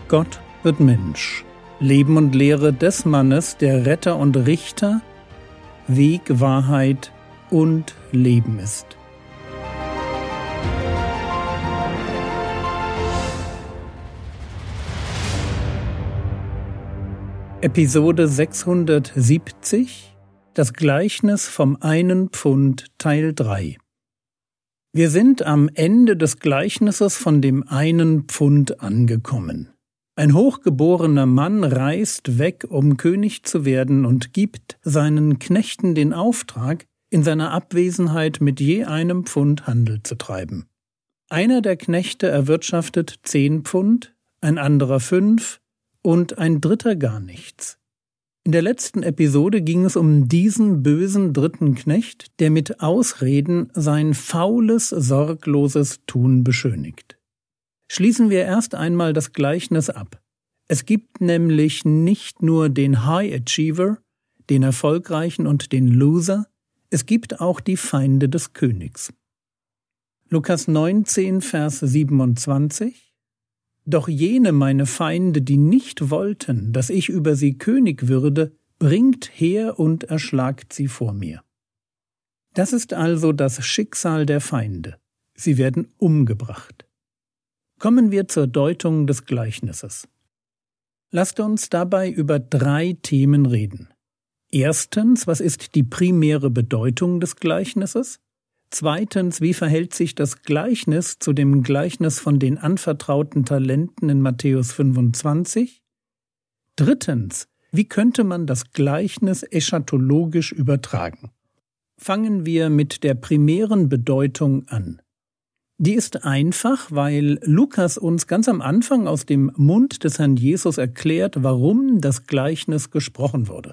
Gott wird Mensch. Leben und Lehre des Mannes, der Retter und Richter, Weg, Wahrheit und Leben ist. Episode 670, das Gleichnis vom einen Pfund, Teil 3. Wir sind am Ende des Gleichnisses von dem einen Pfund angekommen. Ein hochgeborener Mann reist weg, um König zu werden, und gibt seinen Knechten den Auftrag, in seiner Abwesenheit mit je einem Pfund Handel zu treiben. Einer der Knechte erwirtschaftet 10 Pfund, ein anderer 5 und ein dritter gar nichts. In der letzten Episode ging es um diesen bösen dritten Knecht, der mit Ausreden sein faules, sorgloses Tun beschönigt. Schließen wir erst einmal das Gleichnis ab. Es gibt nämlich nicht nur den High Achiever, den Erfolgreichen und den Loser, es gibt auch die Feinde des Königs. Lukas 19, Vers 27: Doch jene meine Feinde, die nicht wollten, dass ich über sie König würde, bringt her und erschlagt sie vor mir. Das ist also das Schicksal der Feinde. Sie werden umgebracht. Kommen wir zur Deutung des Gleichnisses. Lasst uns dabei über 3 Themen reden. Erstens, was ist die primäre Bedeutung des Gleichnisses? Zweitens, wie verhält sich das Gleichnis zu dem Gleichnis von den anvertrauten Talenten in Matthäus 25? Drittens, wie könnte man das Gleichnis eschatologisch übertragen? Fangen wir mit der primären Bedeutung an. Die ist einfach, weil Lukas uns ganz am Anfang aus dem Mund des Herrn Jesus erklärt, warum das Gleichnis gesprochen wurde.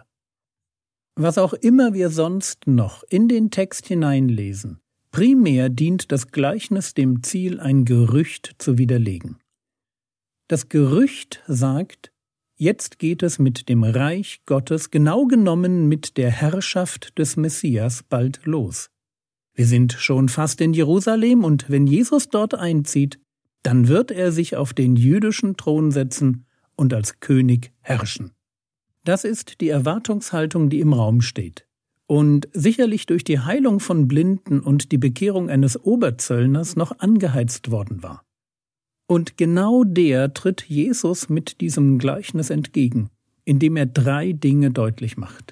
Was auch immer wir sonst noch in den Text hineinlesen, primär dient das Gleichnis dem Ziel, ein Gerücht zu widerlegen. Das Gerücht sagt, jetzt geht es mit dem Reich Gottes, genau genommen mit der Herrschaft des Messias, bald los. Wir sind schon fast in Jerusalem, und wenn Jesus dort einzieht, dann wird er sich auf den jüdischen Thron setzen und als König herrschen. Das ist die Erwartungshaltung, die im Raum steht und sicherlich durch die Heilung von Blinden und die Bekehrung eines Oberzöllners noch angeheizt worden war. Und genau der tritt Jesus mit diesem Gleichnis entgegen, indem er 3 Dinge deutlich macht.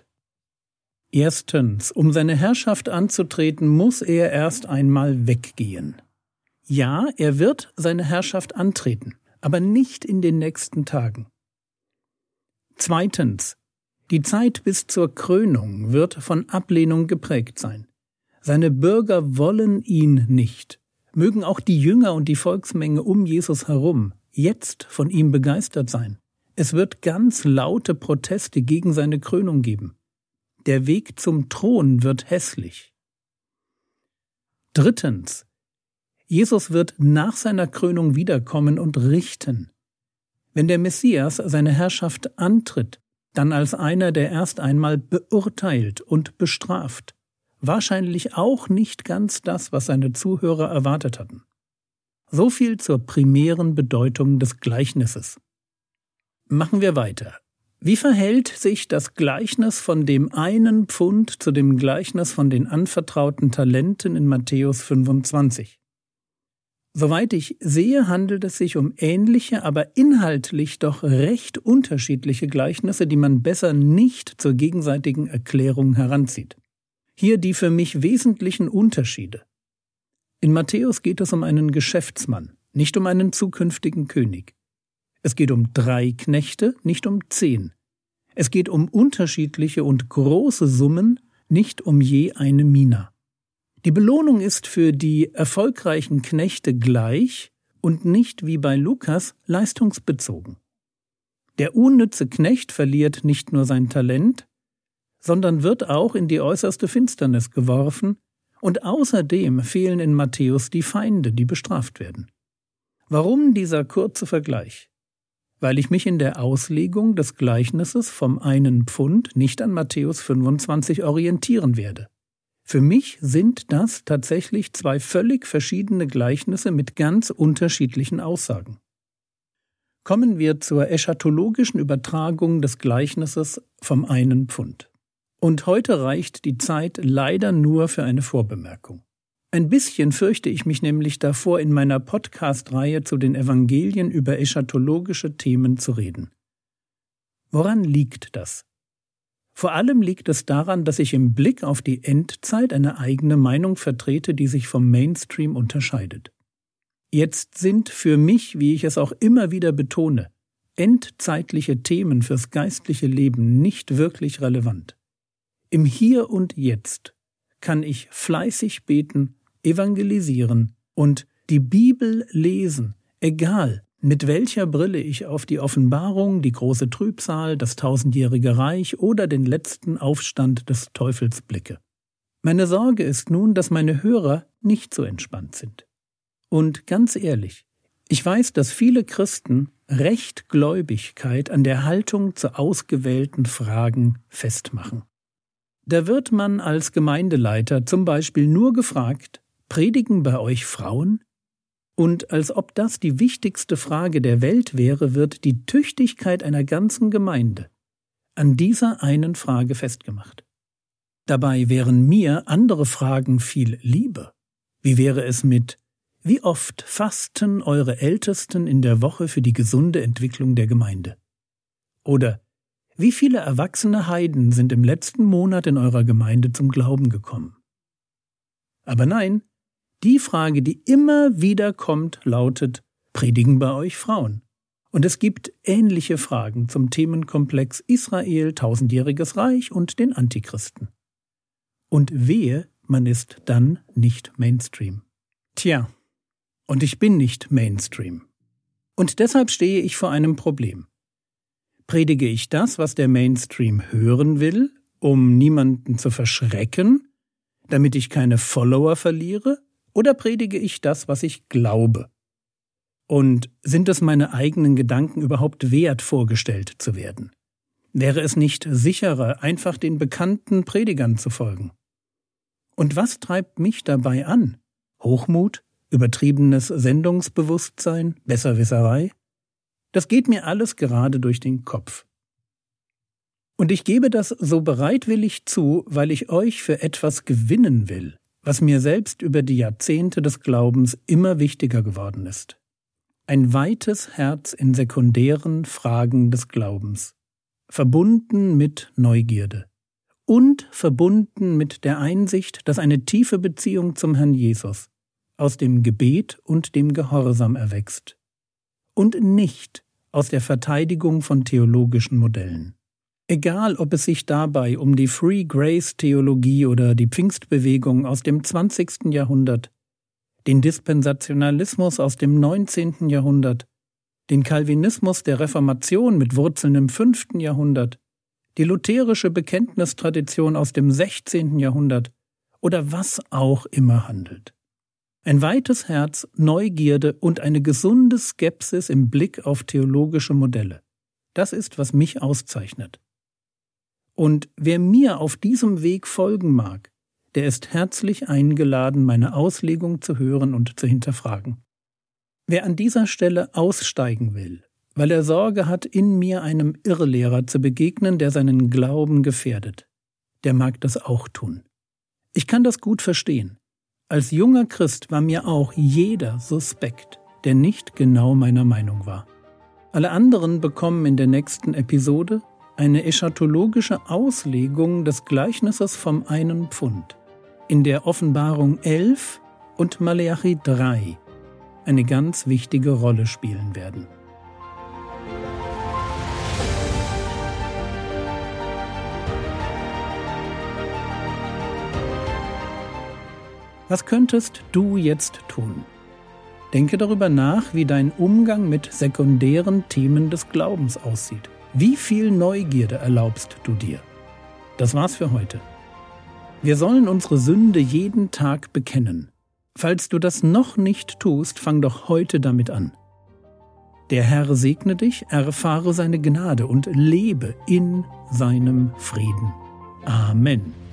Erstens, um seine Herrschaft anzutreten, muss er erst einmal weggehen. Ja, er wird seine Herrschaft antreten, aber nicht in den nächsten Tagen. Zweitens, die Zeit bis zur Krönung wird von Ablehnung geprägt sein. Seine Bürger wollen ihn nicht. Mögen auch die Jünger und die Volksmenge um Jesus herum jetzt von ihm begeistert sein. Es wird ganz laute Proteste gegen seine Krönung geben. Der Weg zum Thron wird hässlich. Drittens, Jesus wird nach seiner Krönung wiederkommen und richten. Wenn der Messias seine Herrschaft antritt, dann als einer, der erst einmal beurteilt und bestraft. Wahrscheinlich auch nicht ganz das, was seine Zuhörer erwartet hatten. So viel zur primären Bedeutung des Gleichnisses. Machen wir weiter. Wie verhält sich das Gleichnis von dem einen Pfund zu dem Gleichnis von den anvertrauten Talenten in Matthäus 25? Soweit ich sehe, handelt es sich um ähnliche, aber inhaltlich doch recht unterschiedliche Gleichnisse, die man besser nicht zur gegenseitigen Erklärung heranzieht. Hier die für mich wesentlichen Unterschiede. In Matthäus geht es um einen Geschäftsmann, nicht um einen zukünftigen König. Es geht um 3 Knechte, nicht um 10. Es geht um unterschiedliche und große Summen, nicht um je eine Mina. Die Belohnung ist für die erfolgreichen Knechte gleich und nicht wie bei Lukas leistungsbezogen. Der unnütze Knecht verliert nicht nur sein Talent, sondern wird auch in die äußerste Finsternis geworfen, und außerdem fehlen in Matthäus die Feinde, die bestraft werden. Warum dieser kurze Vergleich? Weil ich mich in der Auslegung des Gleichnisses vom einen Pfund nicht an Matthäus 25 orientieren werde. Für mich sind das tatsächlich 2 völlig verschiedene Gleichnisse mit ganz unterschiedlichen Aussagen. Kommen wir zur eschatologischen Übertragung des Gleichnisses vom einen Pfund. Und heute reicht die Zeit leider nur für eine Vorbemerkung. Ein bisschen fürchte ich mich nämlich davor, in meiner Podcast-Reihe zu den Evangelien über eschatologische Themen zu reden. Woran liegt das? Vor allem liegt es daran, dass ich im Blick auf die Endzeit eine eigene Meinung vertrete, die sich vom Mainstream unterscheidet. Jetzt sind für mich, wie ich es auch immer wieder betone, endzeitliche Themen fürs geistliche Leben nicht wirklich relevant. Im Hier und Jetzt kann ich fleißig beten, evangelisieren und die Bibel lesen, egal mit welcher Brille ich auf die Offenbarung, die große Trübsal, das 1000-jährige Reich oder den letzten Aufstand des Teufels blicke. Meine Sorge ist nun, dass meine Hörer nicht so entspannt sind. Und ganz ehrlich, ich weiß, dass viele Christen Rechtgläubigkeit an der Haltung zu ausgewählten Fragen festmachen. Da wird man als Gemeindeleiter zum Beispiel nur gefragt, predigen bei euch Frauen? Und als ob das die wichtigste Frage der Welt wäre, wird die Tüchtigkeit einer ganzen Gemeinde an dieser einen Frage festgemacht. Dabei wären mir andere Fragen viel lieber. Wie wäre es mit: Wie oft fasten eure Ältesten in der Woche für die gesunde Entwicklung der Gemeinde? Oder: Wie viele erwachsene Heiden sind im letzten Monat in eurer Gemeinde zum Glauben gekommen? Aber nein, die Frage, die immer wieder kommt, lautet: Predigen bei euch Frauen? Und es gibt ähnliche Fragen zum Themenkomplex Israel, 1000-jähriges Reich und den Antichristen. Und wehe, man ist dann nicht Mainstream. Tja, und ich bin nicht Mainstream. Und deshalb stehe ich vor einem Problem. Predige ich das, was der Mainstream hören will, um niemanden zu verschrecken, damit ich keine Follower verliere? Oder predige ich das, was ich glaube? Und sind es meine eigenen Gedanken überhaupt wert, vorgestellt zu werden? Wäre es nicht sicherer, einfach den bekannten Predigern zu folgen? Und was treibt mich dabei an? Hochmut? Übertriebenes Sendungsbewusstsein? Besserwisserei? Das geht mir alles gerade durch den Kopf. Und ich gebe das so bereitwillig zu, weil ich euch für etwas gewinnen will, was mir selbst über die Jahrzehnte des Glaubens immer wichtiger geworden ist. Ein weites Herz in sekundären Fragen des Glaubens, verbunden mit Neugierde und verbunden mit der Einsicht, dass eine tiefe Beziehung zum Herrn Jesus aus dem Gebet und dem Gehorsam erwächst und nicht aus der Verteidigung von theologischen Modellen. Egal, ob es sich dabei um die Free Grace Theologie oder die Pfingstbewegung aus dem 20. Jahrhundert, den Dispensationalismus aus dem 19. Jahrhundert, den Calvinismus der Reformation mit Wurzeln im 5. Jahrhundert, die lutherische Bekenntnistradition aus dem 16. Jahrhundert oder was auch immer handelt. Ein weites Herz, Neugierde und eine gesunde Skepsis im Blick auf theologische Modelle. Das ist, was mich auszeichnet. Und wer mir auf diesem Weg folgen mag, der ist herzlich eingeladen, meine Auslegung zu hören und zu hinterfragen. Wer an dieser Stelle aussteigen will, weil er Sorge hat, in mir einem Irrlehrer zu begegnen, der seinen Glauben gefährdet, der mag das auch tun. Ich kann das gut verstehen. Als junger Christ war mir auch jeder suspekt, der nicht genau meiner Meinung war. Alle anderen bekommen in der nächsten Episode eine eschatologische Auslegung des Gleichnisses vom einen Pfund, in der Offenbarung 11 und Maleachi 3 eine ganz wichtige Rolle spielen werden. Was könntest du jetzt tun? Denke darüber nach, wie dein Umgang mit sekundären Themen des Glaubens aussieht. Wie viel Neugierde erlaubst du dir? Das war's für heute. Wir sollen unsere Sünde jeden Tag bekennen. Falls du das noch nicht tust, fang doch heute damit an. Der Herr segne dich, erfahre seine Gnade und lebe in seinem Frieden. Amen.